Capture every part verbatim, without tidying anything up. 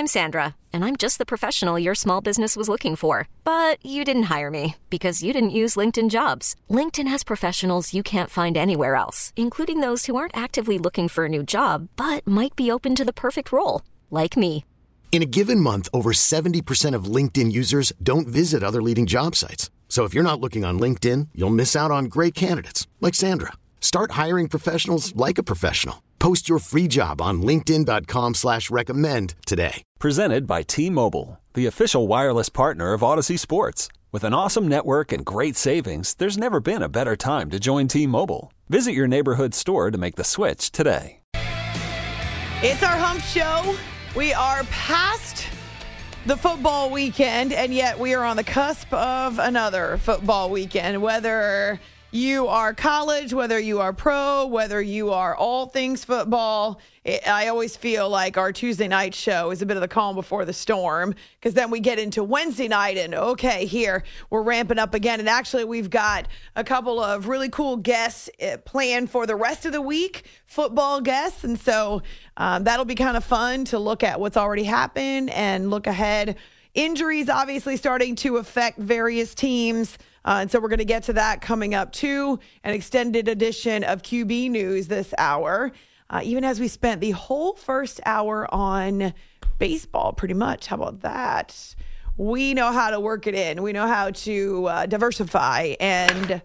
I'm Sandra, and I'm just the professional your small business was looking for. But you didn't hire me because you didn't use LinkedIn Jobs. LinkedIn has professionals you can't find anywhere else, including those who aren't actively looking for a new job, but might be open to the perfect role, like me. In a given month, over seventy percent of LinkedIn users don't visit other leading job sites. So if you're not looking on LinkedIn, you'll miss out on great candidates like Sandra. Start hiring professionals like a professional. Post your free job on linkedin.com slash recommend today. Presented by T-Mobile, the official wireless partner of Odyssey Sports. With an awesome network and great savings, there's never been a better time to join T-Mobile. Visit your neighborhood store to make the switch today. It's our Hump Show. We are past the football weekend, and yet we are on the cusp of another football weekend. Whether you are college, whether you are pro, whether you are all things football, it, I always feel like our Tuesday night show is a bit of the calm before the storm, because then we get into Wednesday night and, okay, here, we're ramping up again. And actually, we've got a couple of really cool guests planned for the rest of the week, football guests. And so um, that'll be kind of fun to look at what's already happened and look ahead. Injuries obviously starting to affect various teams. Uh, and so we're going to get to that coming up, too. An extended edition of Q B News this hour, uh, even as we spent the whole first hour on baseball, pretty much. How about that? We know how to work it in. We know how to uh, diversify and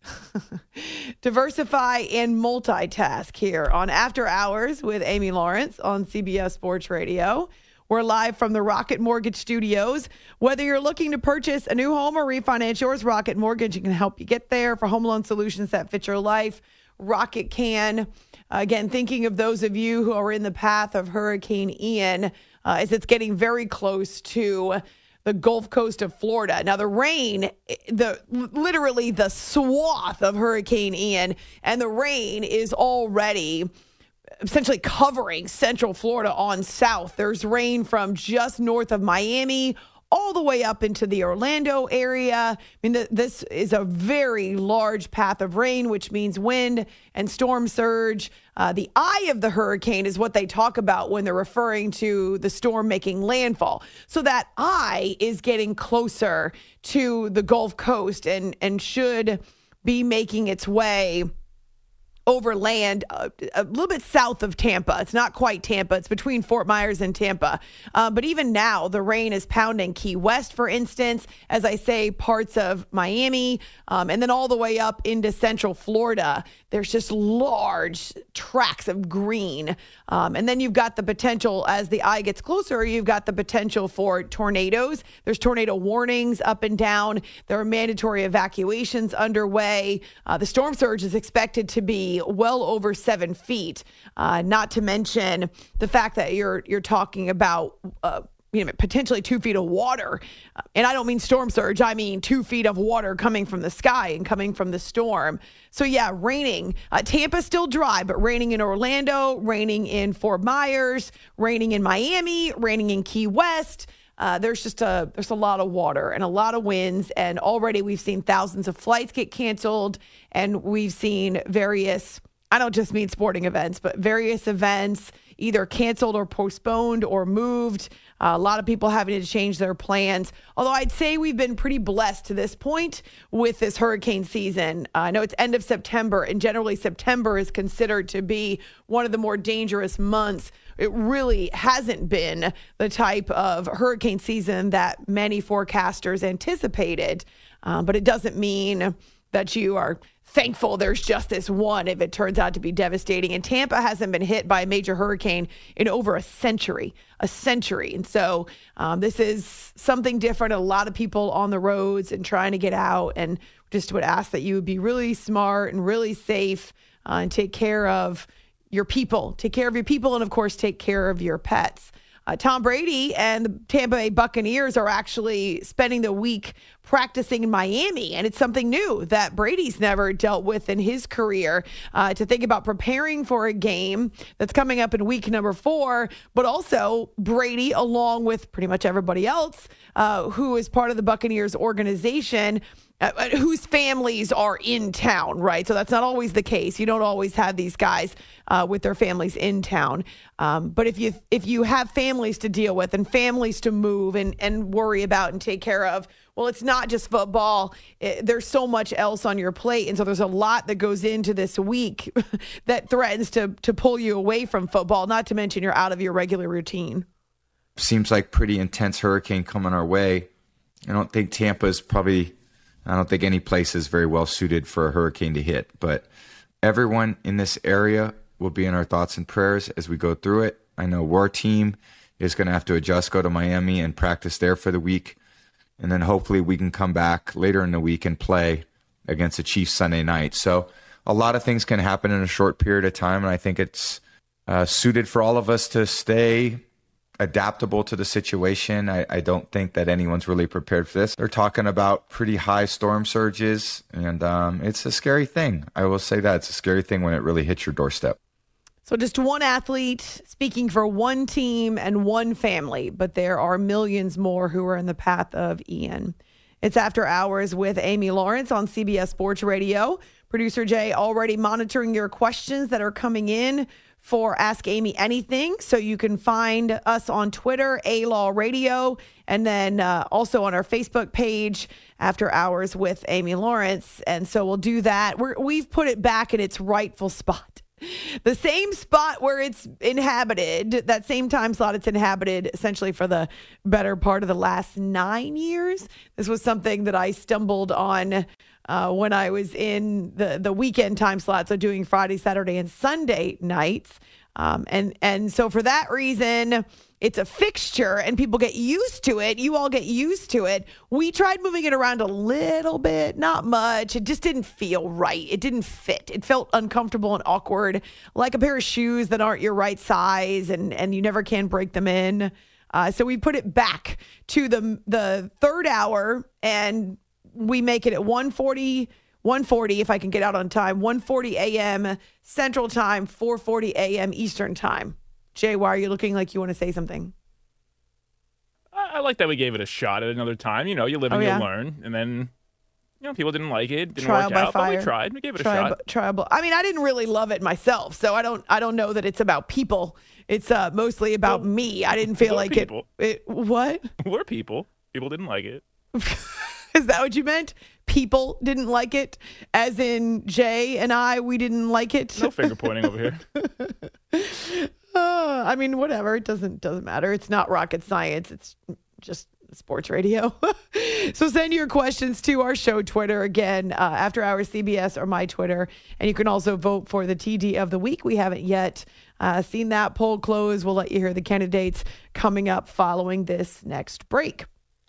diversify and multitask here on After Hours with Amy Lawrence on C B S Sports Radio. We're live from the Rocket Mortgage Studios. Whether you're looking to purchase a new home or refinance yours, Rocket Mortgage can help you get there. For home loan solutions that fit your life, Rocket can. Uh, again, thinking of those of you who are in the path of Hurricane Ian, uh, as it's getting very close to the Gulf Coast of Florida. Now, the rain, the literally the swath of Hurricane Ian, and the rain is already essentially covering Central Florida on south. There's rain from just north of Miami all the way up into the Orlando area. I mean, the, this is a very large path of rain, which means wind and storm surge. Uh, the eye of the hurricane is what they talk about when they're referring to the storm making landfall. So that eye is getting closer to the Gulf Coast and, and should be making its way over land uh, a little bit south of Tampa. It's not quite Tampa. It's between Fort Myers and Tampa. Uh, but even now, the rain is pounding Key West, for instance, as I say, parts of Miami, um, and then all the way up into Central Florida. There's just large tracts of green. Um, and then you've got the potential, as the eye gets closer, you've got the potential for tornadoes. There's tornado warnings up and down. There are mandatory evacuations underway. Uh, the storm surge is expected to be well over seven feet. Uh, not to mention the fact that you're you're talking about uh, you know, potentially two feet of water. Uh, and I don't mean storm surge. I mean two feet of water coming from the sky and coming from the storm. So, yeah, raining. Uh, Tampa's still dry, but raining in Orlando, raining in Fort Myers, raining in Miami, raining in Key West. Uh, there's just a there's a lot of water and a lot of winds, and already we've seen thousands of flights get canceled, and we've seen various, I don't just mean sporting events, but various events either canceled or postponed or moved. Uh, a lot of people having to change their plans. Although I'd say we've been pretty blessed to this point with this hurricane season. Uh, I know it's end of September, and generally September is considered to be one of the more dangerous months. It really hasn't been the type of hurricane season that many forecasters anticipated. Um, but it doesn't mean that you are thankful there's just this one if it turns out to be devastating. And Tampa hasn't been hit by a major hurricane in over a century, a century. And so um, this is something different. A lot of people on the roads and trying to get out, and just would ask that you would be really smart and really safe uh, and take care of your people, take care of your people, and of course, take care of your pets. Uh, Tom Brady and the Tampa Bay Buccaneers are actually spending the week practicing in Miami, and it's something new that Brady's never dealt with in his career, uh, to think about preparing for a game that's coming up in week number four, but also Brady, along with pretty much everybody else uh, who is part of the Buccaneers organization, Uh, whose families are in town, right? So that's not always the case. You don't always have these guys uh, with their families in town. Um, but if you if you have families to deal with and families to move and, and worry about and take care of, well, it's not just football. It, there's so much else on your plate. And so there's a lot that goes into this week that threatens to to pull you away from football, not to mention you're out of your regular routine. Seems like pretty intense hurricane coming our way. I don't think Tampa's probably, I don't think any place is very well suited for a hurricane to hit. But everyone in this area will be in our thoughts and prayers as we go through it. I know our team is going to have to adjust, go to Miami and practice there for the week. And then hopefully we can come back later in the week and play against the Chiefs Sunday night. So a lot of things can happen in a short period of time. And I think it's uh, suited for all of us to stay adaptable to the situation. I, I don't think that anyone's really prepared for this. They're talking about pretty high storm surges, and um, it's a scary thing. I will say that. It's a scary thing when it really hits your doorstep. So just one athlete speaking for one team and one family, but there are millions more who are in the path of Ian. It's After Hours with Amy Lawrence on C B S Sports Radio. Producer Jay already monitoring your questions that are coming in for Ask Amy Anything. So you can find us on Twitter, A-Law Radio, and then uh, also on our Facebook page, After Hours with Amy Lawrence. And so we'll do that. We're, we've put it back in its rightful spot. The same spot where it's inhabited, that same time slot it's inhabited essentially for the better part of the last nine years. This was something that I stumbled on uh, when I was in the, the weekend time slot, so doing Friday, Saturday, and Sunday nights. Um, and, and so for that reason, it's a fixture and people get used to it. You all get used to it. We tried moving it around a little bit, not much. It just didn't feel right. It didn't fit. It felt uncomfortable and awkward, like a pair of shoes that aren't your right size and, and you never can break them in. Uh, so we put it back to the the third hour and we make it at one forty, one forty if I can get out on time, one forty a.m. Central Time, four forty a.m. Eastern Time. Jay, why are you looking like you want to say something? I, I like that we gave it a shot at another time. You know, you live and oh, yeah. you learn. And then, you know, people didn't like it. Didn't trial work by out. fire. But we tried. We gave it trial, a shot. Trial, I mean, I didn't really love it myself, so I don't I don't know that it's about people. It's uh, mostly about well, me. I didn't feel like it, it. What? We're people. People didn't like it. Is that what you meant? People didn't like it? As in Jay and I, we didn't like it? No finger pointing over here. Uh, I mean, whatever. It doesn't doesn't matter. It's not rocket science. It's just sports radio. So send your questions to our show Twitter. Again, uh, After Hours C B S or my Twitter. And you can also vote for the T D of the week. We haven't yet uh, seen that poll close. We'll let you hear the candidates coming up following this next break.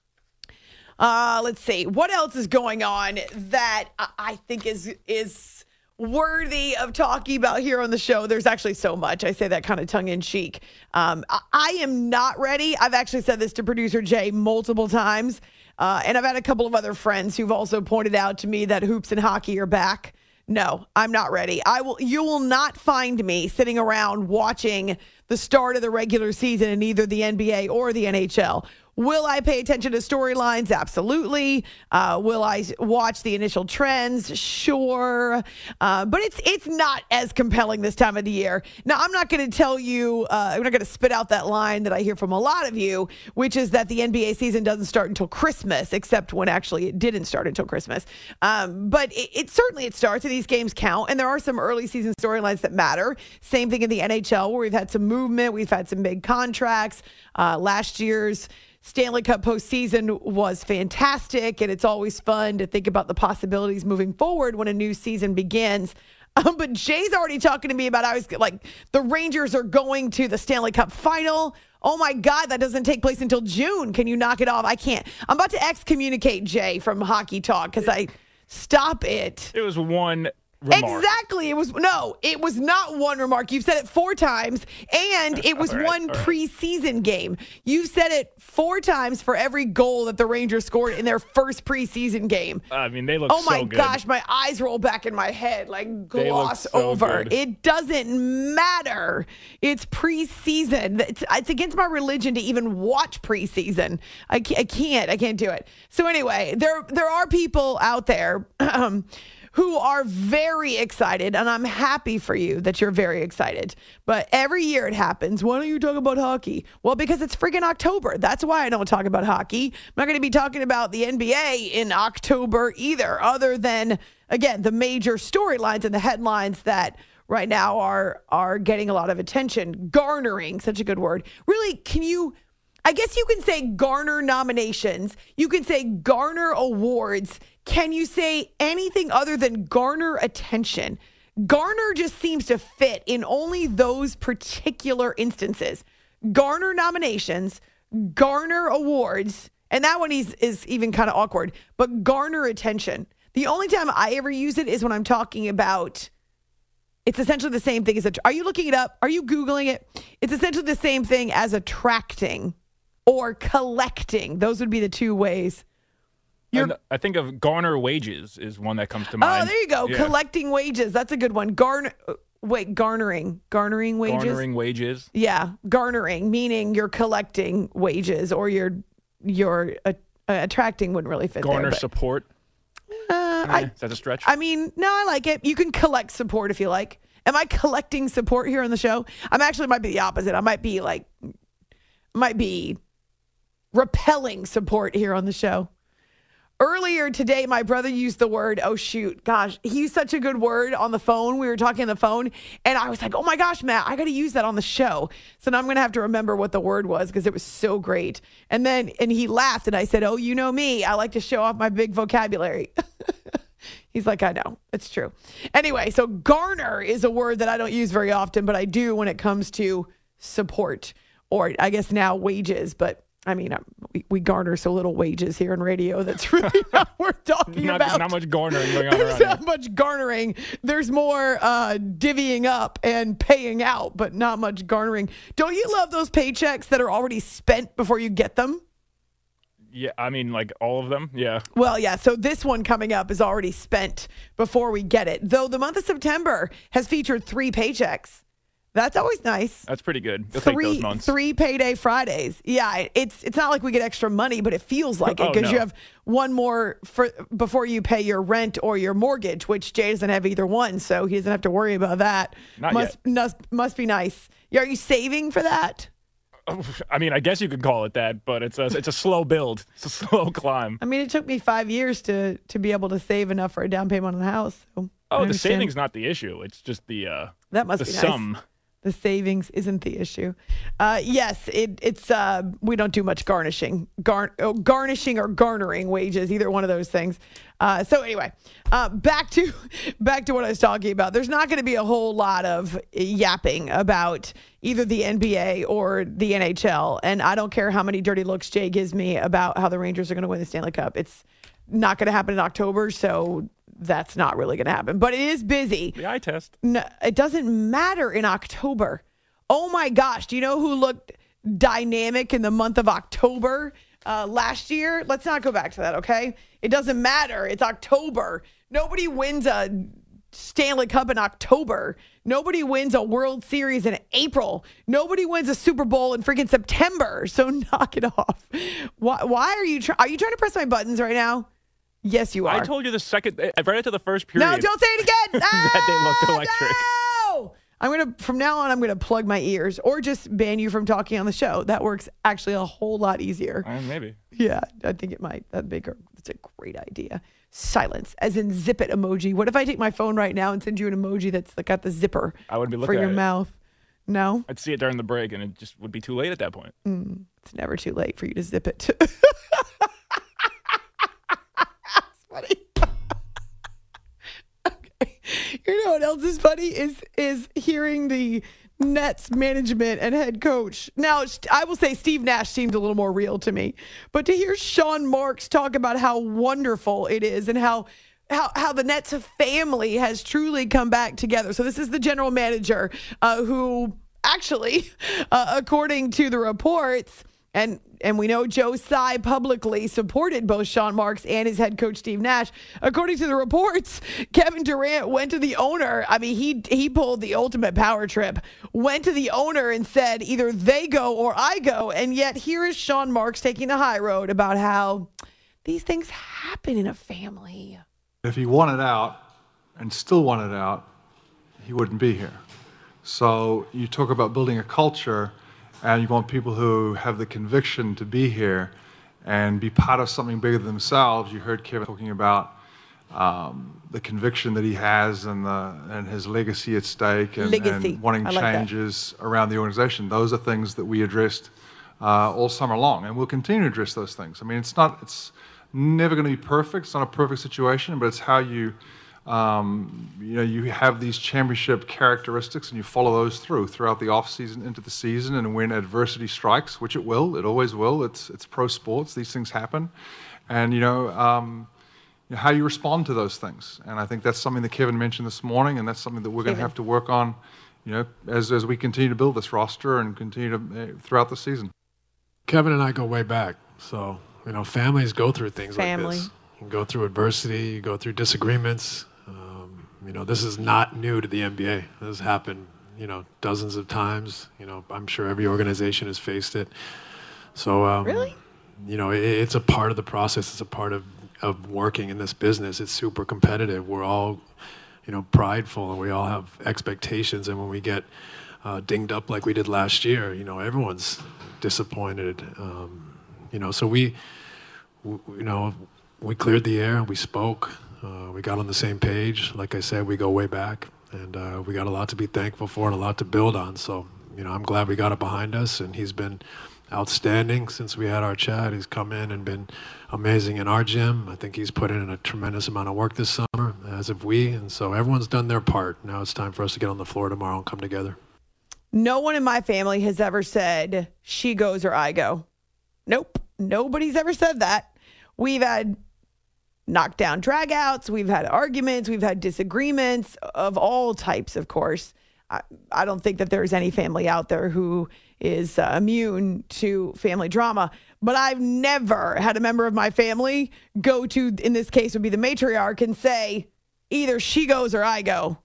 Uh, let's see. What else is going on that I think is is worthy of talking about here on the show? There's actually so much. I say that kind of tongue-in-cheek. Um, I, I am not ready. I've actually said this to producer Jay multiple times, uh, and I've had a couple of other friends who've also pointed out to me that hoops and hockey are back. No, I'm not ready. I will. You will not find me sitting around watching the start of the regular season in either the N B A or the N H L. Will I pay attention to storylines? Absolutely. Uh, will I watch the initial trends? Sure. Uh, but it's it's not as compelling this time of the year. Now, I'm not going to tell you, uh, I'm not going to spit out that line that I hear from a lot of you, which is that the N B A season doesn't start until Christmas, except when actually it didn't start until Christmas. Um, but it, it certainly it starts, and these games count, and there are some early season storylines that matter. Same thing in the N H L, where we've had some movement. We've had some big contracts. Uh, last year's Stanley Cup postseason was fantastic, and it's always fun to think about the possibilities moving forward when a new season begins. Um, but Jay's already talking to me about how he's like, the Rangers are going to the Stanley Cup final. Oh, my God, that doesn't take place until June. Can you knock it off? I can't. I'm about to excommunicate Jay from Hockey Talk because I stop it. It was one remark. Exactly. It was no, it was not one remark. You've said it four times, and it was right, one right. preseason game. You've said it four times for every goal that the Rangers scored in their first preseason game. I mean, they look oh so my good. gosh, my eyes roll back in my head, like gloss so over. Good. It doesn't matter. It's preseason. It's, it's against my religion to even watch preseason. I can't, I can't. I can't do it. So anyway, there there are people out there. Um, who are very excited, and I'm happy for you that you're very excited. But every year it happens. Why don't you talk about hockey? Well, because it's freaking October. That's why I don't talk about hockey. I'm not going to be talking about the N B A in October either, other than, again, the major storylines and the headlines that right now are are getting a lot of attention. Garnering, such a good word. Really, can you... I guess you can say garner nominations. You can say garner awards. Can you say anything other than garner attention? Garner just seems to fit in only those particular instances. Garner nominations, garner awards, and that one is, is even kind of awkward, but garner attention. The only time I ever use it is when I'm talking about, it's essentially the same thing as, a, are you looking it up? Are you Googling it? It's essentially the same thing as attracting or collecting. Those would be the two ways. And I think of garner wages is one that comes to mind. Oh, there you go. Yeah. Collecting wages. That's a good one. Garner. Wait, garnering. Garnering wages? Garnering wages. Yeah. Garnering, meaning you're collecting wages or you're, you're uh, attracting wouldn't really fit Garner there. But, support. Uh, Eh, I, is that a stretch? I mean, no, I like it. You can collect support if you like. Am I collecting support here on the show? I'm actually might be the opposite. I might be like, might be repelling support here on the show. Earlier today, my brother used the word, oh, shoot, gosh, he used such a good word on the phone. We were talking on the phone, and I was like, oh, my gosh, Matt, I got to use that on the show. So now I'm going to have to remember what the word was because it was so great. And then, and he laughed, and I said, oh, you know me. I like to show off my big vocabulary. He's like, I know. It's true. Anyway, so garner is a word that I don't use very often, but I do when it comes to support or I guess now wages, but I mean, we, we garner so little wages here in radio that's really not worth talking not, about. Not much garnering going on There's around not here. much garnering. There's more uh, divvying up and paying out, but not much garnering. Don't you love those paychecks that are already spent before you get them? Yeah, I mean, like all of them. Yeah. Well, yeah. So this one coming up is already spent before we get it. Though the month of September has featured three paychecks. That's always nice. That's pretty good. You'll three, take those months. Three payday Fridays. Yeah, it's it's not like we get extra money, but it feels like it Oh, because no. you have one more for before you pay your rent or your mortgage, which Jay doesn't have either one, so he doesn't have to worry about that. Not must, must must be nice. Are you saving for that? I mean, I guess you could call it that, but it's a it's a slow build. It's a slow climb. I mean, it took me five years to to be able to save enough for a down payment on a house. So I Oh, the understand. saving's not the issue. It's just the uh, That must the be nice. sum. The savings isn't the issue. Uh, yes, it, it's uh, we don't do much garnishing, Gar- oh, garnishing or garnering wages, either one of those things. Uh, so anyway, uh, back to back to what I was talking about. There's not going to be a whole lot of yapping about either the N B A or the N H L, and I don't care how many dirty looks Jay gives me about how the Rangers are going to win the Stanley Cup. It's not going to happen in October, so that's not really going to happen. But it is busy. The eye test. No, it doesn't matter in October. Oh my gosh. Do you know who looked dynamic in the month of October uh, last year? Let's not go back to that, okay? It doesn't matter. It's October. Nobody wins a Stanley Cup in October. Nobody wins a World Series in April. Nobody wins a Super Bowl in freaking September. So knock it off. Why, why are you trying? Are you trying to press my buttons right now? Yes, you are. I told you the second, right after the first period. No, don't say it again. that they looked Ah, electric. No! I'm gonna from now on. I'm gonna plug my ears, or just ban you from talking on the show. That works actually a whole lot easier. Uh, maybe. Yeah, I think it might. That'd be a, that's a great idea. Silence, as in zip it emoji. What if I take my phone right now and send you an emoji that's like got the zipper I would be for looking your at it. mouth? No, I'd see it during the break, and it just would be too late at that point. mm, it's never too late for you to zip it. That's funny. Okay. You know what else is funny is is hearing the Nets management and head coach. Now, I will say Steve Nash seemed a little more real to me, but to hear Sean Marks talk about how wonderful it is and how how how the Nets family has truly come back together. So this is the general manager uh, who actually, uh, according to the reports, and and we know Joe Tsai publicly supported both Sean Marks and his head coach Steve Nash. According to the reports, Kevin Durant went to the owner. I mean, he he pulled the ultimate power trip. Went to the owner and said, either they go or I go. And yet here is Sean Marks taking the high road about how these things happen in a family. If he wanted out, and still wanted out, he wouldn't be here. So you talk about building a culture, and you want people who have the conviction to be here and be part of something bigger than themselves. You heard Kevin talking about um, the conviction that he has and the and his legacy at stake, and, and wanting like changes that. around the organization. Those are things that we addressed uh, all summer long, and we'll continue to address those things. I mean, it's not, it's never going to be perfect. It's not a perfect situation, but it's how you, um, you know, you have these championship characteristics, and you follow those through throughout the off season into the season, and when adversity strikes, which it will, it always will. It's it's pro sports. These things happen, and you know. Um, how you respond to those things. And I think that's something that Kevin mentioned this morning, and that's something that we're going to have to work on, you know, as as we continue to build this roster and continue to uh, throughout the season. Kevin and I go way back. So, you know, families go through things Family. like this. You go through adversity, you go through disagreements. Um, you know, this is not new to the N B A. This has happened, you know, dozens of times. You know, I'm sure every organization has faced it. So, um, really? You know, it, it's a part of the process. It's a part of of working in this business. It's super competitive. We're all, you know, prideful, and we all have expectations. And when we get uh, dinged up like we did last year, you know, everyone's disappointed. Um, you know, so we, w- you know, we cleared the air. We spoke. Uh, we got on the same page. Like I said, we go way back, and uh, we got a lot to be thankful for and a lot to build on. So, you know, I'm glad we got it behind us, and he's been outstanding since we had our chat. He's come in and been amazing in our gym. I think he's put in a tremendous amount of work this summer, as have we. And so everyone's done their part. Now it's time for us to get on the floor tomorrow and come together. No one in my family has ever said, she goes or I go. Nope. Nobody's ever said that. We've had knockdown dragouts. We've had arguments. We've had disagreements of all types, of course. I, I don't think that there's any family out there who is uh, immune to family drama. But I've never had a member of my family go to, in this case would be the matriarch, and say, either she goes or I go.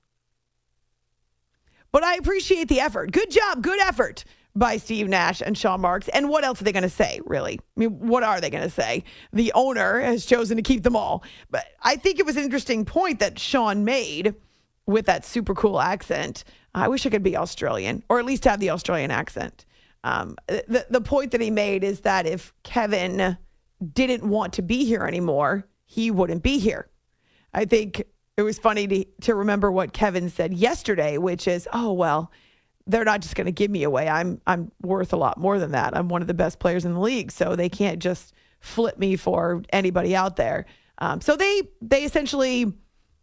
But I appreciate the effort. Good job, good effort by Steve Nash and Sean Marks. And what else are they going to say, really? I mean, what are they going to say? The owner has chosen to keep them all. But I think it was an interesting point that Sean made with that super cool accent. I wish I could be Australian, or at least have the Australian accent. Um, the, the point that he made is that if Kevin didn't want to be here anymore, he wouldn't be here. I think it was funny to, to remember what Kevin said yesterday, which is, oh, well, they're not just going to give me away. I'm I'm worth a lot more than that. I'm one of the best players in the league, so they can't just flip me for anybody out there. Um, so they they essentially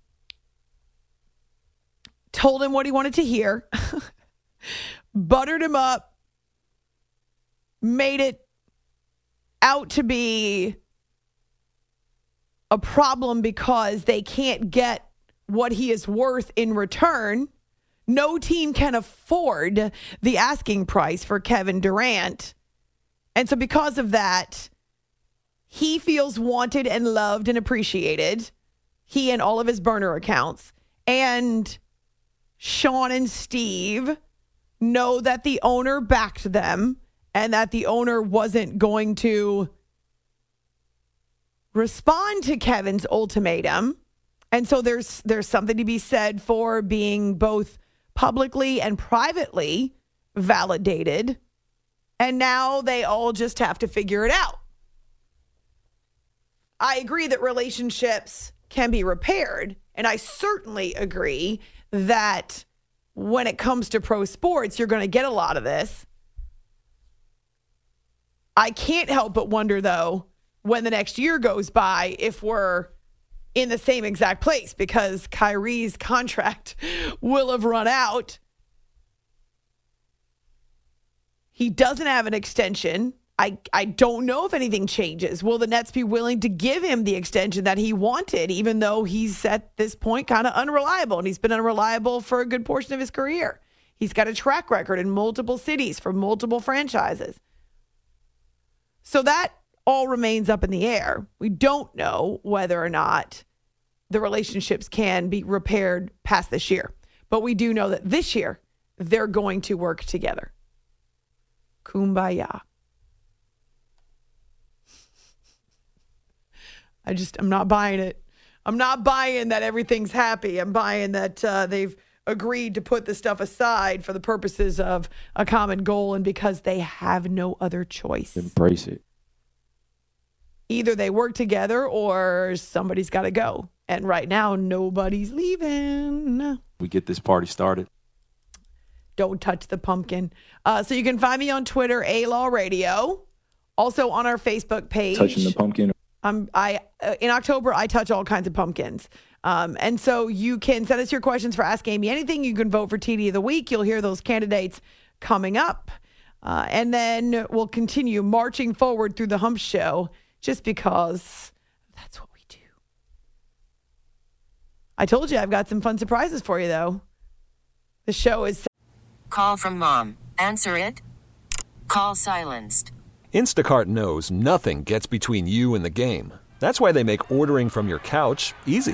told him what he wanted to hear, buttered him up, made it out to be a problem because they can't get what he is worth in return. No team can afford the asking price for Kevin Durant. And so because of that, he feels wanted and loved and appreciated. He and all of his burner accounts. And Sean and Steve know that the owner backed them, and that the owner wasn't going to respond to Kevin's ultimatum. And so there's there's something to be said for being both publicly and privately validated. And now they all just have to figure it out. I agree that relationships can be repaired. And I certainly agree that when it comes to pro sports, you're going to get a lot of this. I can't help but wonder, though, when the next year goes by, if we're in the same exact place, because Kyrie's contract will have run out. He doesn't have an extension. I, I don't know if anything changes. Will the Nets be willing to give him the extension that he wanted, even though he's at this point kind of unreliable, and he's been unreliable for a good portion of his career? He's got a track record in multiple cities for multiple franchises. So that all remains up in the air. We don't know whether or not the relationships can be repaired past this year. But we do know that this year, they're going to work together. Kumbaya. I just, I'm not buying it. I'm not buying that everything's happy. I'm buying that uh, they've agreed to put the stuff aside for the purposes of a common goal and because they have no other choice. Embrace it. Either they work together or somebody's got to go. And right now, nobody's leaving. We get this party started. Don't touch the pumpkin. Uh, so you can find me on Twitter, A-Law Radio. Also on our Facebook page. Touching the pumpkin. Um, I uh, in October, I touch all kinds of pumpkins. Um, and so you can send us your questions for Ask Amy Anything. You can vote for T D of the Week. You'll hear those candidates coming up. Uh, and then we'll continue marching forward through the Hump Show just because that's what we do. I told you I've got some fun surprises for you, though. The show is... Call from mom. Answer it. Call silenced. Instacart knows nothing gets between you and the game. That's why they make ordering from your couch easy.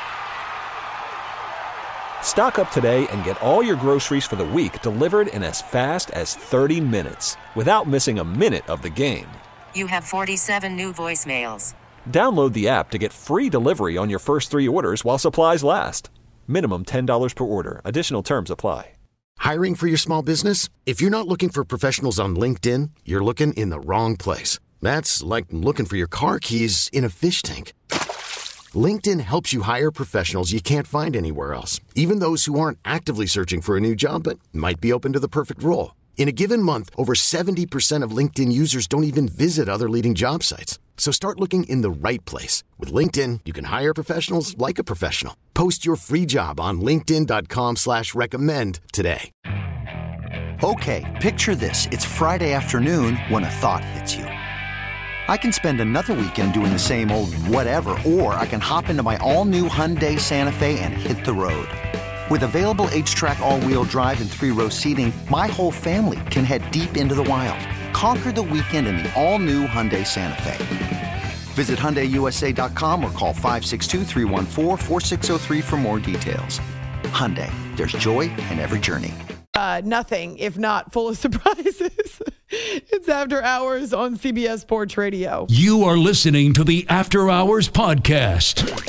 Stock up today and get all your groceries for the week delivered in as fast as thirty minutes without missing a minute of the game. You have forty-seven new voicemails. Download the app to get free delivery on your first three orders while supplies last. Minimum ten dollars per order. Additional terms apply. Hiring for your small business? If you're not looking for professionals on LinkedIn, you're looking in the wrong place. That's like looking for your car keys in a fish tank. LinkedIn helps you hire professionals you can't find anywhere else, even those who aren't actively searching for a new job but might be open to the perfect role. In a given month, over seventy percent of LinkedIn users don't even visit other leading job sites. So start looking in the right place. With LinkedIn, you can hire professionals like a professional. Post your free job on linkedin.com slash recommend today. Okay, picture this. It's Friday afternoon when a thought hits you. I can spend another weekend doing the same old whatever, or I can hop into my all-new Hyundai Santa Fe and hit the road. With available H-Track all-wheel drive and three-row seating, my whole family can head deep into the wild. Conquer the weekend in the all-new Hyundai Santa Fe. Visit Hyundai U S A dot com or call five six two, three one four, four six zero three for more details. Hyundai, there's joy in every journey. Uh, nothing, if not full of surprises. It's After Hours on C B S Sports Radio. You are listening to the After Hours Podcast.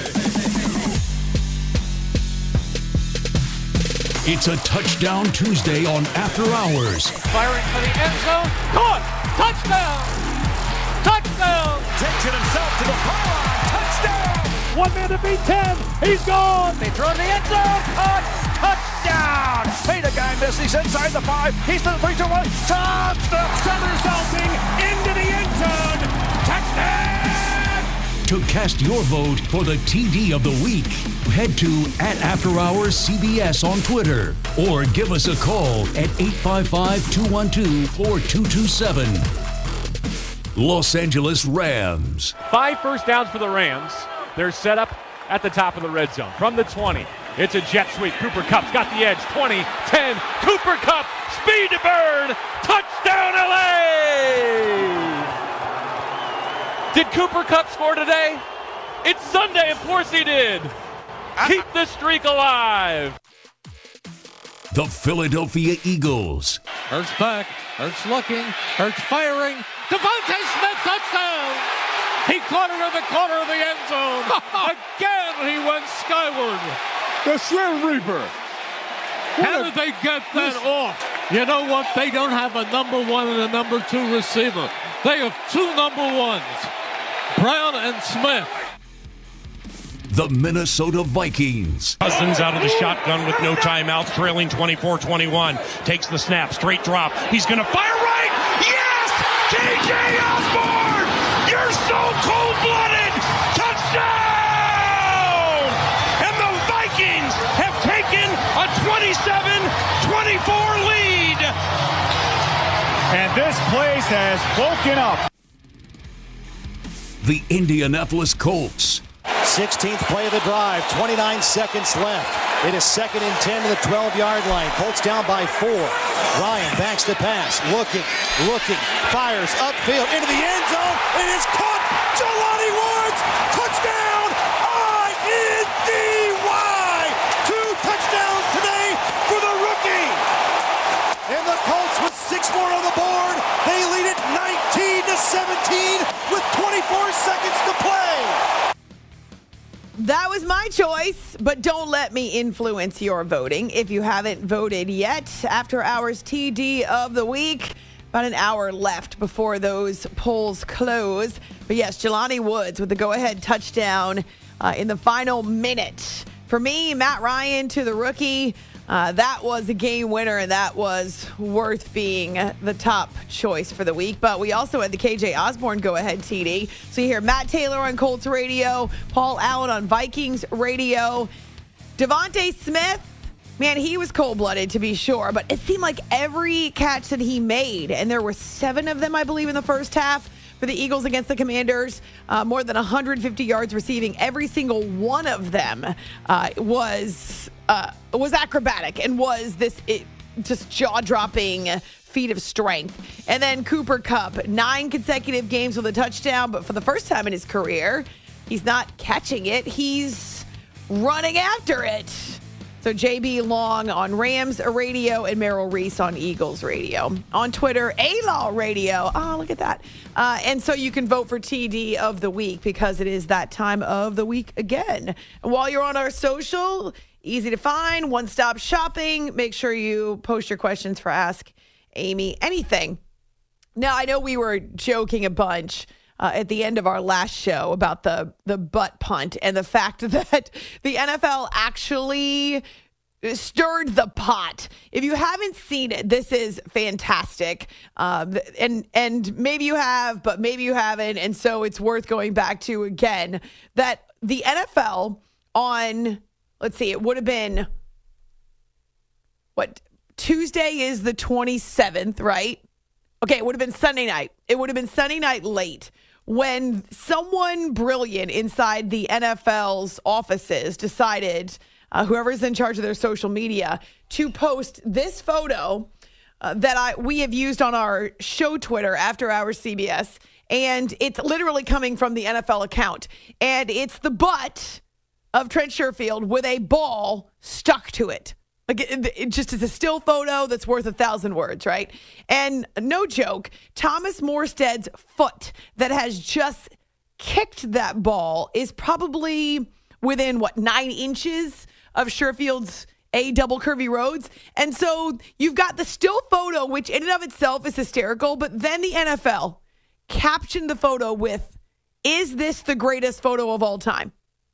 It's a Touchdown Tuesday on After Hours. Firing for the end zone. Caught! Touchdown! Touchdown! Takes it himself to the pylon. Touchdown! One man to beat ten. He's gone. They throw in the end zone. Caught! Touchdown! Hey, the guy missed. He's inside the five. He's to the three, two, one. Touchdown! Southern salting into the end zone. Touchdown! To cast your vote for the T D of the week, head to at After Hours C B S on Twitter or give us a call at eight five five, two one two, four two two seven. Los Angeles Rams. Five first downs for the Rams. They're set up at the top of the red zone. From the twenty, it's a jet sweep. Cooper Kupp's got the edge. twenty, ten, Cooper Kupp, speed to burn. Touchdown L A! Did Cooper Kupp score today? It's Sunday, of course he did. Keep the streak alive. The Philadelphia Eagles. Hurts back. Hurts looking. Hurts firing. Devontae Smith, touchdown! He caught it in the corner of the end zone. Again, he went skyward. The Slim Reaper. What How a, did they get that this, off? You know what? They don't have a number one and a number two receiver. They have two number ones, Brown and Smith. The Minnesota Vikings. Cousins out of the shotgun with no timeouts, trailing twenty-four twenty-one. Takes the snap, straight drop. He's going to fire right. Yes! K J Osborne! You're so cold-blooded! Touchdown! And the Vikings have taken a twenty-seven twenty-four lead. And this place has woken up. The Indianapolis Colts. sixteenth play of the drive, twenty-nine seconds left. It is second and ten to the twelve-yard line. Colts down by four. Ryan backs the pass, looking, looking, fires upfield into the end zone. It is caught. Jelani Woods, touchdown! I N D Y! Two touchdowns today for the rookie. And the Colts with six more on the board. They lead it nineteen to seventeen with twenty-four seconds to play. that was my choice, but don't let me influence your voting. If you haven't voted yet, After Hours T D of the week, about an hour left before those polls close. But yes, Jelani Woods with the go-ahead touchdown uh, in the final minute. For me, Matt Ryan to the rookie, uh, that was a game winner, and that was worth being the top choice for the week. But we also had the K J Osborne go-ahead T D. So you hear Matt Taylor on Colts radio, Paul Allen on Vikings radio. Devontae Smith, man, he was cold-blooded to be sure, but it seemed like every catch that he made, and there were seven of them, I believe, in the first half for the Eagles against the Commanders, uh, more than one hundred fifty yards receiving. Every single one of them uh, was uh, was acrobatic and was this it, just jaw-dropping feat of strength. And then Cooper Kupp, nine consecutive games with a touchdown, but for the first time in his career, he's not catching it. He's running after it. So J B Long on Rams radio and Merrill Reese on Eagles radio. On Twitter, A-Law radio. Oh, look at that. Uh, and so you can vote for T D of the week because it is that time of the week again. And while you're on our social, easy to find, one-stop shopping. Make sure you post your questions for Ask Amy Anything. Now, I know we were joking a bunch Uh, at the end of our last show about the the butt punt and the fact that the N F L actually stirred the pot. If you haven't seen it, this is fantastic. Um, and and maybe you have, but maybe you haven't. And so it's worth going back to again that the N F L on, let's see, it would have been, what, Tuesday is the twenty-seventh, right? Okay, it would have been Sunday night. It would have been Sunday night late when someone brilliant inside the N F L's offices decided, uh, whoever's in charge of their social media, to post this photo uh, that I we have used on our show Twitter, After Hours C B S, and it's literally coming from the N F L account. And it's the butt of Trent Sherfield with a ball stuck to it. Like it, it just is a still photo that's worth a thousand words, right? And no joke, Thomas Morstead's foot that has just kicked that ball is probably within, what, nine inches of Sherfield's A double curvy roads. And so you've got the still photo, which in and of itself is hysterical, but then the N F L captioned the photo with, "Is this the greatest photo of all time?"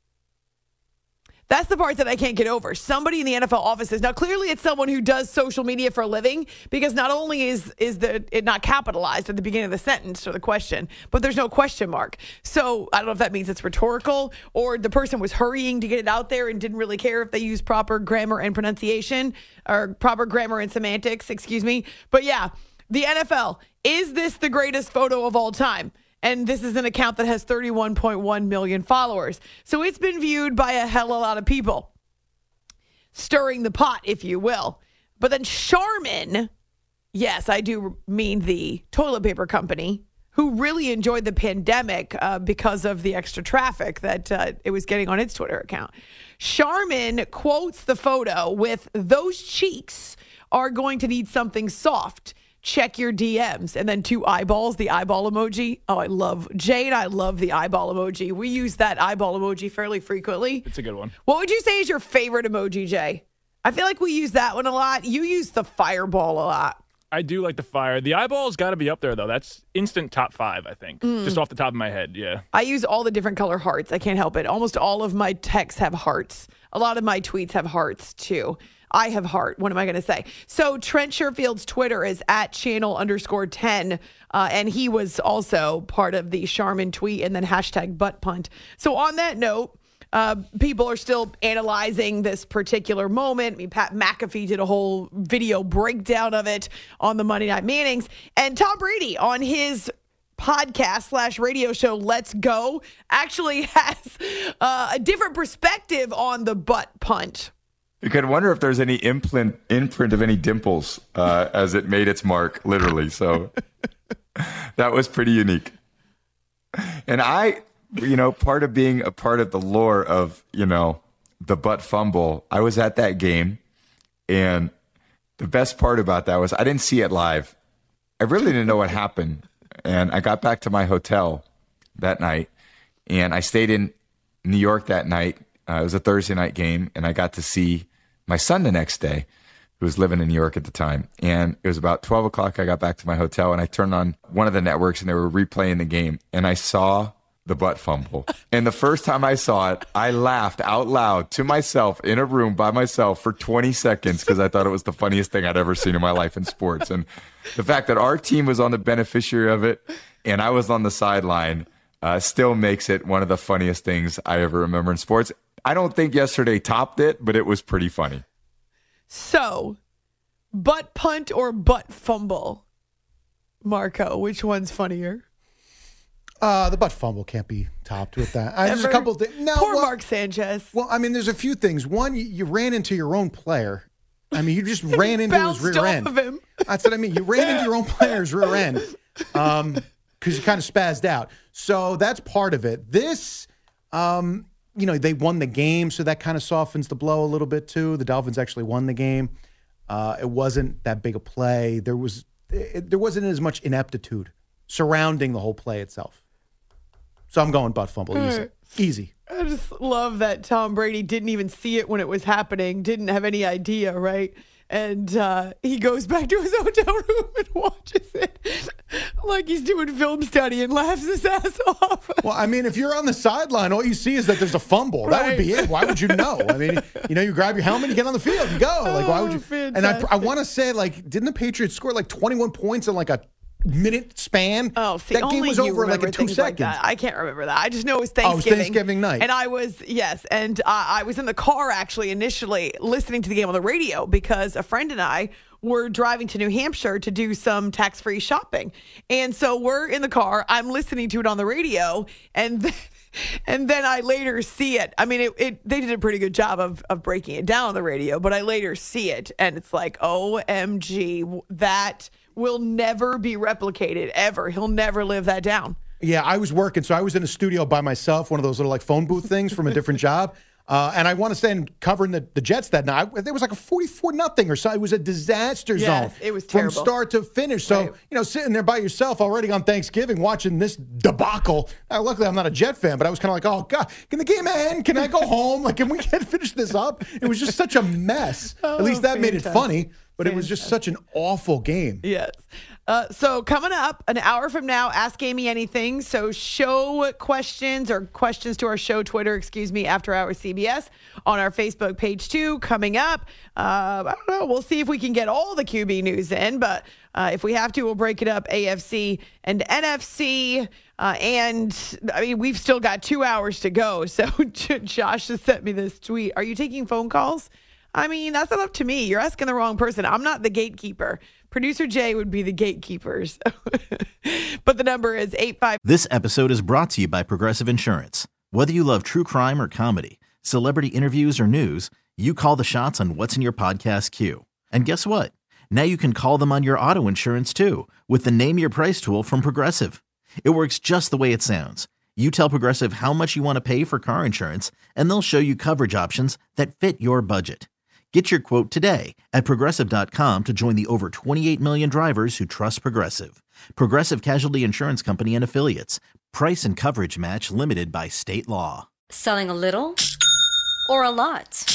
That's the part that I can't get over. Somebody in the N F L offices. Now, clearly it's someone who does social media for a living, because not only is is the it not capitalized at the beginning of the sentence or the question, but there's no question mark. So I don't know if that means it's rhetorical or the person was hurrying to get it out there and didn't really care if they used proper grammar and pronunciation or proper grammar and semantics, excuse me. But yeah, the N F L, is this the greatest photo of all time? And this is an account that has thirty-one point one million followers. So it's been viewed by a hell of a lot of people. Stirring the pot, if you will. But then Charmin, yes, I do mean the toilet paper company, who really enjoyed the pandemic uh, because of the extra traffic that uh, it was getting on its Twitter account. Charmin quotes the photo with, "Those cheeks are going to need something soft. Check your D Ms," and then two eyeballs, the eyeball emoji. Oh, I love, Jay and I love the eyeball emoji. We use that eyeball emoji fairly frequently. It's a good one. What would you say is your favorite emoji, Jay? I feel like we use that one a lot. You use the fireball a lot. I do like the fire. The eyeball's got to be up there, though. That's instant top five, I think. Mm. Just off the top of my head, yeah. I use all the different color hearts. I can't help it. Almost all of my texts have hearts. A lot of my tweets have hearts, too. I have heart. What am I going to say? So Trent Sherfield's Twitter is at channel underscore 10. Uh, and he was also part of the Charmin tweet and then hashtag butt punt. So on that note, uh, people are still analyzing this particular moment. I mean, Pat McAfee did a whole video breakdown of it on the Monday Night Mannings. And Tom Brady on his podcast slash radio show, Let's Go, actually has uh, a different perspective on the butt punt. You could wonder if there's any imprint imprint of any dimples uh, as it made its mark, literally. So that was pretty unique. And I, you know, part of being a part of the lore of, you know, the butt fumble, I was at that game. And the best part about that was I didn't see it live. I really didn't know what happened. And I got back to my hotel that night and I stayed in New York that night. Uh, it was a Thursday night game, and I got to see my son the next day, who was living in New York at the time. And it was about twelve o'clock. I got back to my hotel, and I turned on one of the networks, and they were replaying the game. And I saw the butt fumble. And the first time I saw it, I laughed out loud to myself in a room by myself for twenty seconds because I thought it was the funniest thing I'd ever seen in my life in sports. And the fact that our team was on the beneficiary of it and I was on the sideline uh, still makes it one of the funniest things I ever remember in sports. I don't think yesterday topped it, but it was pretty funny. So, butt punt or butt fumble? Marco, which one's funnier? Uh, the butt fumble can't be topped with that. Uh, there's a couple of things. No, Poor well, Mark Sanchez. Well, I mean, therethere's a few things. One, you, you ran into your own player. I mean, you just ran into his rear off end. Of him. That's what I mean. You ran into your own player's rear end um, because you kind of spazzed out. So that's part of it. This, um, you know, they won the game, so that kind of softens the blow a little bit too. The Dolphins actually won the game. Uh, it wasn't that big a play. There was it, there wasn't as much ineptitude surrounding the whole play itself. So I'm going butt fumble. Easy. Right. Easy. I just love that Tom Brady didn't even see it when it was happening, didn't have any idea, right? And uh, he goes back to his hotel room and watches it like he's doing film study and laughs his ass off. Well, I mean, if you're on the sideline, all you see is that there's a fumble. That would be it. Why would you know? I mean, you know, you grab your helmet, you get on the field, you go. Like, why would you? Oh, and I, I want to say, like, didn't the Patriots score like twenty-one points in like a minute span? Oh, see, that game only was you over in like remember in two things like seconds. that. I can't remember that. I just know it was Oh, it was Thanksgiving. Thanksgiving night. And I was, yes, and uh, I was in the car actually initially listening to the game on the radio because a friend and I were driving to New Hampshire to do some tax-free shopping. And so we're in the car. I'm listening to it on the radio, and then, and then I later see it. I mean, it, it they did a pretty good job of, of breaking it down on the radio, but I later see it, and it's like, O M G, that will never be replicated ever. He'll never live that down. Yeah, I was working, so I was in a studio by myself, one of those little like phone booth things from a different job. Uh, and I want to stand covering the, the Jets that night. There was like a forty-four nothing or so. It was a disaster Yes, zone. it was from terrible. start to finish. So, Right. you know, sitting there by yourself already on Thanksgiving watching this debacle. Now, luckily, I'm not a Jet fan, but I was kind of like, oh, God, can the game end? Can I go home? Like, can we get finish this up? It was just such a mess. Oh, At least that made it fantastic. funny, but it was just such an awful game. Yes. Uh, so coming up an hour from now, Ask Amy Anything. So show questions or questions to our show Twitter, excuse me, After Hours C B S on our Facebook page too. Coming up, uh, I don't know. We'll see if we can get all the Q B news in, but uh, if we have to, we'll break it up A F C and N F C. Uh, and I mean, we've still got two hours to go. So Josh just sent me this tweet. Are you taking phone calls? I mean, that's not up to me. You're asking the wrong person. I'm not the gatekeeper. Producer Jay would be the gatekeepers. But the number is eight five. This episode is brought to you by Progressive Insurance. Whether you love true crime or comedy, celebrity interviews or news, you call the shots on what's in your podcast queue. And guess what? Now you can call them on your auto insurance too with the Name Your Price tool from Progressive. It works just the way it sounds. You tell Progressive how much you want to pay for car insurance, and they'll show you coverage options that fit your budget. Get your quote today at Progressive dot com to join the over twenty-eight million drivers who trust Progressive. Progressive Casualty Insurance Company and Affiliates. Price and coverage match limited by state law. Selling a little or a lot?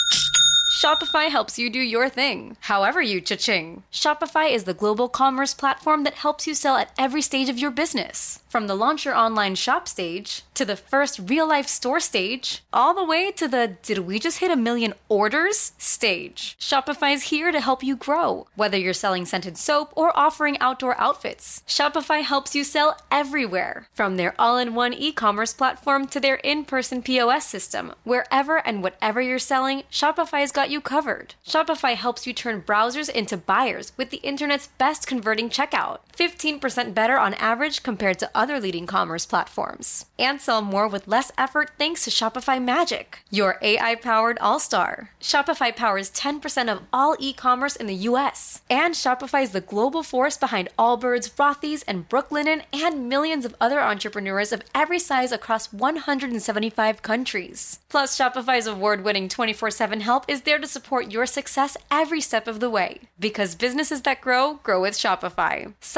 Shopify helps you do your thing, however you cha-ching. Shopify is the global commerce platform that helps you sell at every stage of your business. From the launch your online shop stage, to the first real-life store stage, all the way to the did we just hit a million orders stage. Shopify's here to help you grow. Whether you're selling scented soap or offering outdoor outfits, Shopify helps you sell everywhere. From their all-in-one e-commerce platform to their in-person P O S system, wherever and whatever you're selling, Shopify's got you covered. Shopify helps you turn browsers into buyers with the internet's best converting checkout. fifteen percent better on average compared to other leading commerce platforms. And sell more with less effort thanks to Shopify Magic, your A I-powered all-star. Shopify powers ten percent of all e-commerce in the U S. And Shopify is the global force behind Allbirds, Rothy's, and Brooklinen, and millions of other entrepreneurs of every size across one hundred seventy-five countries. Plus, Shopify's award-winning twenty-four seven help is there to support your success every step of the way. Because businesses that grow, grow with Shopify. Sign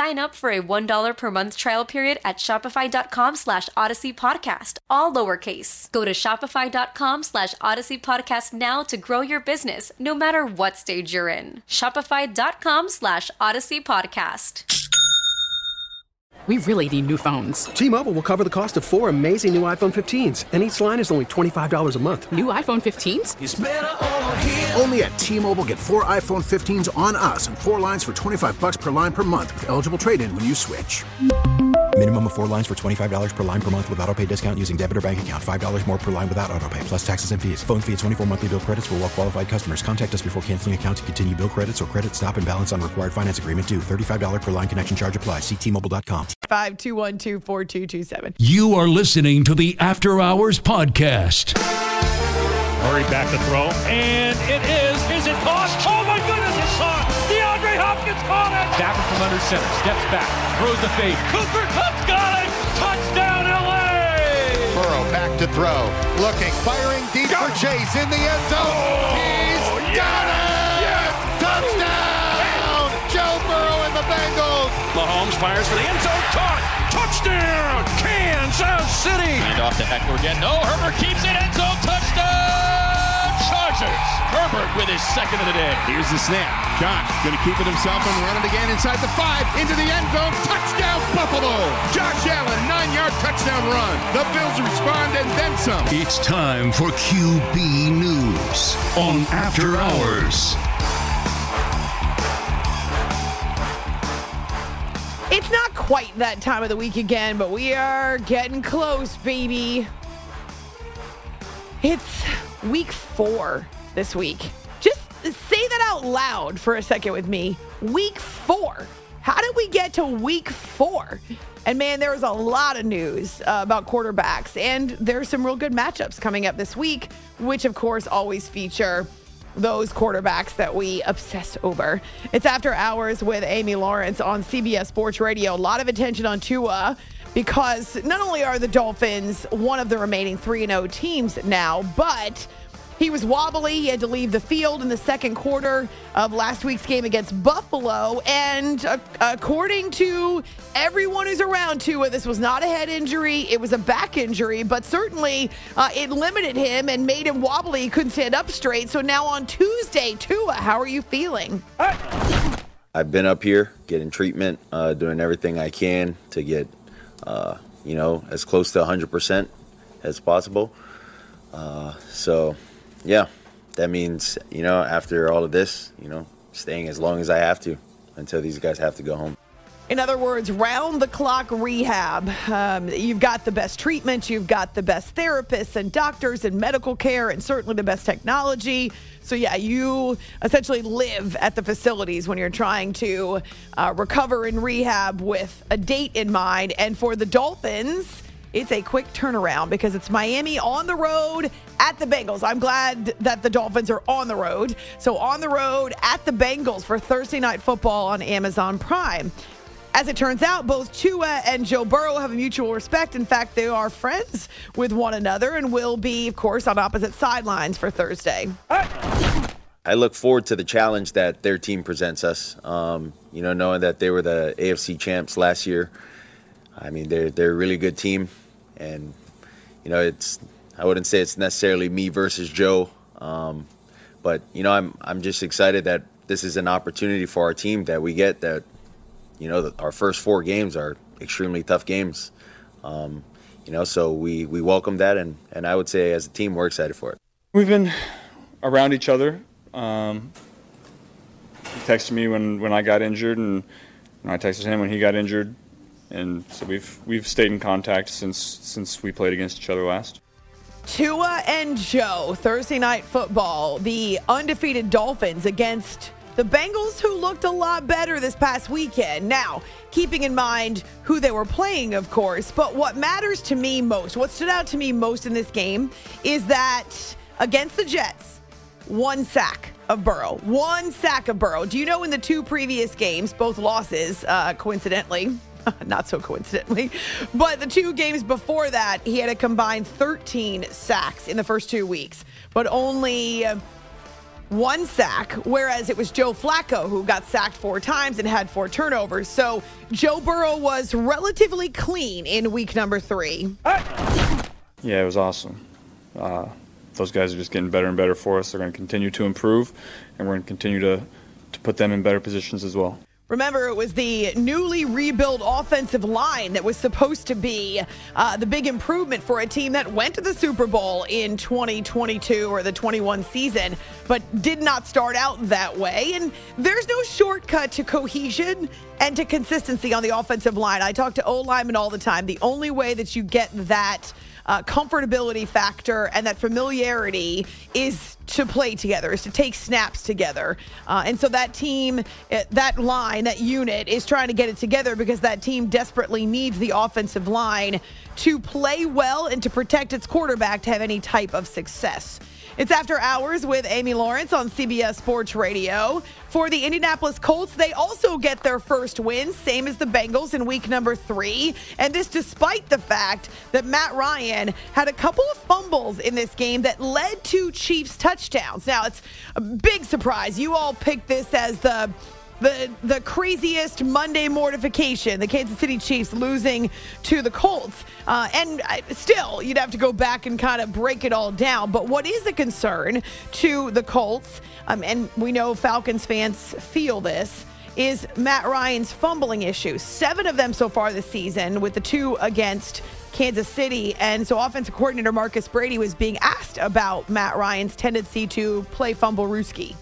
Sign up for a one dollar per month trial period at shopify.com slash Odyssey Podcast, all lowercase. Go to shopify.com slash Odyssey Podcast now to grow your business, no matter what stage you're in. Shopify.com slash Odyssey Podcast. We really need new phones. T-Mobile will cover the cost of four amazing new iPhone fifteens, and each line is only twenty-five dollars a month. New iPhone fifteens? It's better over here. Only at T-Mobile, get four iPhone fifteens on us and four lines for twenty-five bucks per line per month with eligible trade-in when you switch. Minimum of four lines for twenty-five dollars per line per month with autopay discount using debit or bank account. five dollars more per line without autopay, plus taxes and fees. Phone fee at twenty-four monthly bill credits for well-qualified customers. Contact us before canceling account to continue bill credits or credit stop and balance on required finance agreement due. thirty-five dollars per line connection charge applies. See T Mobile dot com. five two one two, four two two seven. You are listening to the After Hours Podcast. Murray back to throw, and it is. Is it caught? Oh my goodness, it's caught! DeAndre Hopkins caught it! Back from under center, steps back, throws the fade. Cooper Kupp's got it! Touchdown L A! Burrow back to throw, looking, firing deep for Chase in the end zone. Oh, He's yes, got it! Yes, touchdown! Joe Burrow and the Bengals. Mahomes fires for the end zone, caught! Touchdown! Kansas City! And off to Eckler again. No, Herbert keeps it, end zone, touchdown! Chargers! Herbert with his second of the day. Here's the snap. Josh going to keep it himself and run it again inside the five, into the end zone. Touchdown, Buffalo! Josh Allen, nine-yard touchdown run. The Bills respond and then some. It's time for Q B News on After Hours. It's not quite that time of the week again, but we are getting close, baby. It's week four this week. Just say that out loud for a second with me. Week four. How did we get to week four? And man, there was a lot of news uh, about quarterbacks, and there's some real good matchups coming up this week, which of course always feature those quarterbacks that we obsess over. It's After Hours with Amy Lawrence on C B S Sports Radio. A lot of attention on Tua because not only are the Dolphins one of the remaining three and oh teams now, but he was wobbly. He had to leave the field in the second quarter of last week's game against Buffalo. And uh, according to everyone who's around Tua, this was not a head injury. It was a back injury, but certainly uh, it limited him and made him wobbly. He couldn't stand up straight. So now on Tuesday, Tua, how are you feeling? I've been up here getting treatment, uh, doing everything I can to get, uh, you know, as close to one hundred percent as possible. Uh, so... Yeah, that means, you know, after all of this, you know, staying as long as I have to until these guys have to go home. In other words, round-the-clock rehab. Um, you've got the best treatment. You've got the best therapists and doctors and medical care and certainly the best technology. So, yeah, you essentially live at the facilities when you're trying to uh, recover and rehab with a date in mind. And for the Dolphins, it's a quick turnaround because it's Miami on the road at the Bengals. I'm glad that the Dolphins are on the road. So on the road at the Bengals for Thursday Night Football on Amazon Prime. As it turns out, both Tua and Joe Burrow have a mutual respect. In fact, they are friends with one another and will be, of course, on opposite sidelines for Thursday. I look forward to the challenge that their team presents us. Um, you know, knowing that they were the A F C champs last year. I mean, they're they're a really good team, and you know, it's I wouldn't say it's necessarily me versus Joe, um, but you know, I'm I'm just excited that this is an opportunity for our team that we get. That you know, our first four games are extremely tough games, um, you know, so we we welcome that, and and I would say as a team we're excited for it. We've been around each other. Um, he texted me when when I got injured, and, and I texted him when he got injured. And so we've we've stayed in contact since since we played against each other last. Tua and Joe, Thursday Night Football, the undefeated Dolphins against the Bengals, who looked a lot better this past weekend. Now, keeping in mind who they were playing, of course, but what matters to me most, what stood out to me most in this game is that against the Jets, one sack of Burrow. One sack of Burrow. Do you know in the two previous games, both losses, uh, coincidentally, not so coincidentally, but the two games before that, he had a combined thirteen sacks in the first two weeks, but only one sack, whereas it was Joe Flacco who got sacked four times and had four turnovers. So Joe Burrow was relatively clean in week number three. Yeah, it was awesome. Uh, those guys are just getting better and better for us. They're going to continue to improve, and we're going to continue to, to put them in better positions as well. Remember, it was the newly rebuilt offensive line that was supposed to be uh, the big improvement for a team that went to the Super Bowl in twenty twenty-two or the twenty-one season, but did not start out that way. And there's no shortcut to cohesion and to consistency on the offensive line. I talk to O-linemen all the time. The only way that you get that Uh, comfortability factor and that familiarity is to play together, is to take snaps together. Uh, and so that team, that line, that unit is trying to get it together because that team desperately needs the offensive line to play well and to protect its quarterback to have any type of success. It's After Hours with Amy Lawrence on C B S Sports Radio. For the Indianapolis Colts, they also get their first win, same as the Bengals in week number three. And this despite the fact that Matt Ryan had a couple of fumbles in this game that led to Chiefs touchdowns. Now, it's a big surprise. You all picked this as the The the craziest Monday mortification, the Kansas City Chiefs losing to the Colts. Uh, and still, you'd have to go back and kind of break it all down. But what is a concern to the Colts, um, and we know Falcons fans feel this, is Matt Ryan's fumbling issues. Seven of them so far this season, with the two against Kansas City. And so offensive coordinator Marcus Brady was being asked about Matt Ryan's tendency to play fumble-rooski.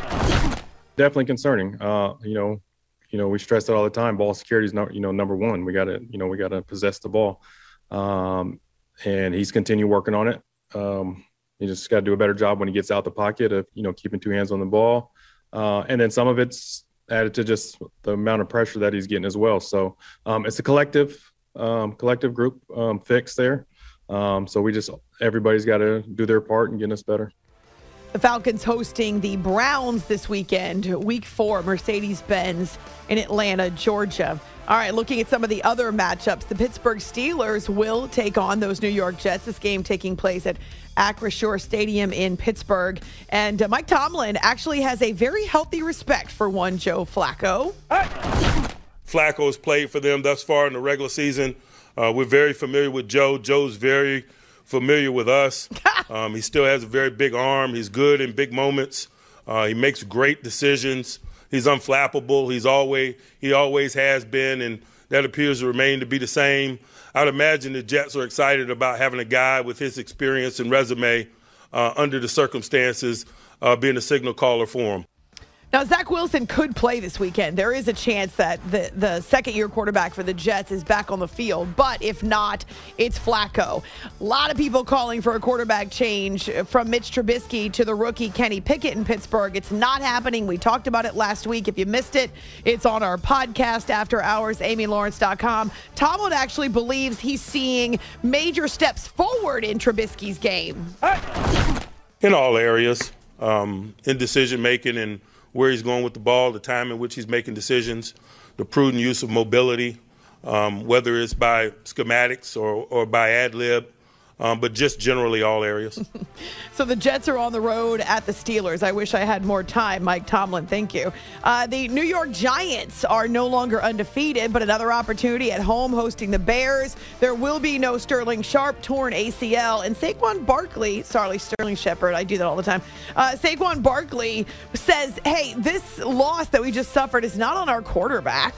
Definitely concerning. Uh, you know, you know, we stress it all the time. Ball security is not, you know, number one. We got to, you know, we got to possess the ball. Um, and he's continued working on it. Um, he just got to do a better job when he gets out the pocket of, you know, keeping two hands on the ball. Uh, and then some of it's added to just the amount of pressure that he's getting as well. So um, it's a collective, um, collective group um, fix there. Um, so we just, everybody's got to do their part in getting us better. The Falcons hosting the Browns this weekend, week four, Mercedes-Benz in Atlanta, Georgia. All right, looking at some of the other matchups, the Pittsburgh Steelers will take on those New York Jets. This game taking place at Acrisure Stadium in Pittsburgh. And uh, Mike Tomlin actually has a very healthy respect for one Joe Flacco. Flacco's played for them thus far in the regular season. Uh, we're very familiar with Joe. Joe's very familiar with us. Um, he still has a very big arm. He's good in big moments. Uh, he makes great decisions. He's unflappable. He's always he always has been, and that appears to remain to be the same. I would imagine the Jets are excited about having a guy with his experience and resume uh, under the circumstances uh, being a signal caller for him. Now, Zach Wilson could play this weekend. There is a chance that the, the second-year quarterback for the Jets is back on the field. But if not, it's Flacco. A lot of people calling for a quarterback change from Mitch Trubisky to the rookie Kenny Pickett in Pittsburgh. It's not happening. We talked about it last week. If you missed it, it's on our podcast, After Hours, Amy Lawrence dot com. Tomlin actually believes he's seeing major steps forward in Trubisky's game. In all areas, um, in decision-making and where he's going with the ball, the time in which he's making decisions, the prudent use of mobility, um, whether it's by schematics or, or by ad lib, um, but just generally all areas. So the Jets are on the road at the Steelers. I wish I had more time, Mike Tomlin. Thank you. Uh, the New York Giants are no longer undefeated, but another opportunity at home hosting the Bears. There will be no Sterling Sharp, torn A C L, and Saquon Barkley, sorry, Sterling Shepard, I do that all the time. Uh, Saquon Barkley says, hey, this loss that we just suffered is not on our quarterback.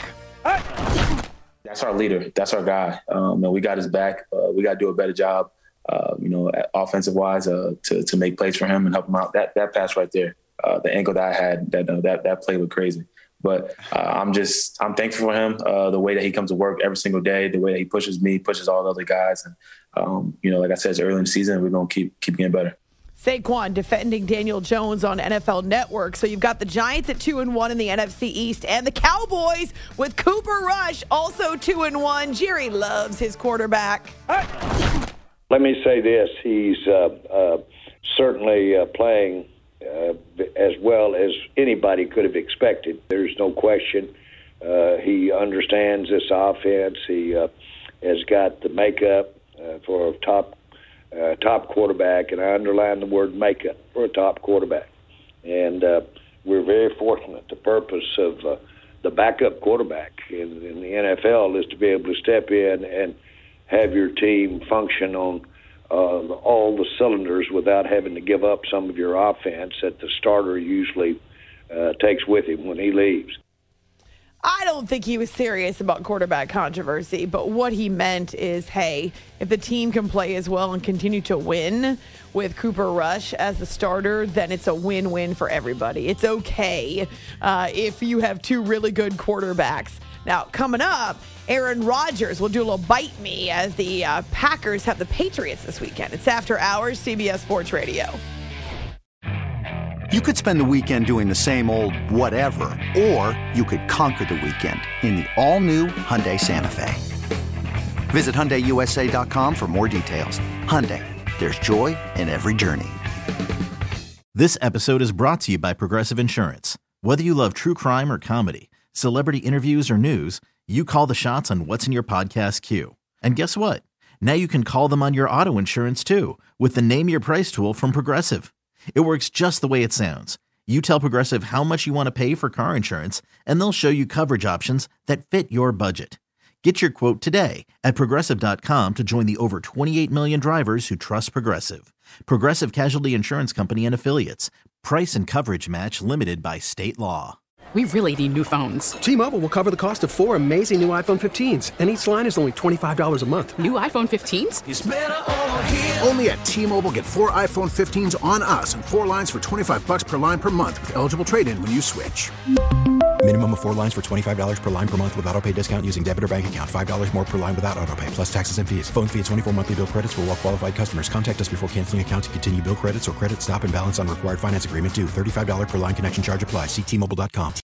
That's our leader. That's our guy. Um, and we got his back. Uh, we got to do a better job. Uh, you know, offensive wise, uh, to to make plays for him and help him out. That that pass right there, uh, the angle that I had, that uh, that that play looked crazy. But uh, I'm just I'm thankful for him, uh, the way that he comes to work every single day, the way that he pushes me, pushes all the other guys, and um, you know, like I said, it's early in the season, we're gonna keep keep getting better. Saquon defending Daniel Jones on N F L Network. So you've got the Giants at two and one in the N F C East, and the Cowboys with Cooper Rush also two and one. Jerry loves his quarterback. Let me say this: he's uh, uh, certainly uh, playing uh, as well as anybody could have expected. There's no question. Uh, he understands this offense. He uh, has got the makeup uh, for a top uh, top quarterback, and I underline the word makeup for a top quarterback. And uh, we're very fortunate. The purpose of uh, the backup quarterback in, in the N F L is to be able to step in and have your team function on uh, all the cylinders without having to give up some of your offense that the starter usually uh, takes with him when he leaves. I don't think he was serious about quarterback controversy, but what he meant is, hey, if the team can play as well and continue to win with Cooper Rush as the starter, then it's a win-win for everybody. It's okay uh, if you have two really good quarterbacks. Now, coming up, Aaron Rodgers will do a little bite me as the uh, Packers have the Patriots this weekend. It's After Hours, C B S Sports Radio. You could spend the weekend doing the same old whatever, or you could conquer the weekend in the all-new Hyundai Santa Fe. Visit Hyundai U S A dot com for more details. Hyundai, there's joy in every journey. This episode is brought to you by Progressive Insurance. Whether you love true crime or comedy, celebrity interviews or news, you call the shots on what's in your podcast queue. And guess what? Now you can call them on your auto insurance too with the Name Your Price tool from Progressive. It works just the way it sounds. You tell Progressive how much you want to pay for car insurance, and they'll show you coverage options that fit your budget. Get your quote today at Progressive dot com to join the over twenty-eight million drivers who trust Progressive. Progressive Casualty Insurance Company and Affiliates. Price and coverage match limited by state law. We really need new phones. T-Mobile will cover the cost of four amazing new iPhone fifteens, and each line is only twenty-five dollars a month. New iPhone fifteens? It's better over here. Only at T-Mobile, get four iPhone fifteens on us and four lines for twenty-five bucks per line per month with eligible trade-in when you switch. Minimum of four lines for twenty-five dollars per line per month with auto pay discount using debit or bank account. five dollars more per line without auto pay, plus taxes and fees. Phone fee at twenty-four monthly bill credits for well-qualified customers. Contact us before canceling account to continue bill credits or credit stop and balance on required finance agreement due. thirty-five dollars per line connection charge applies. See T Mobile dot com.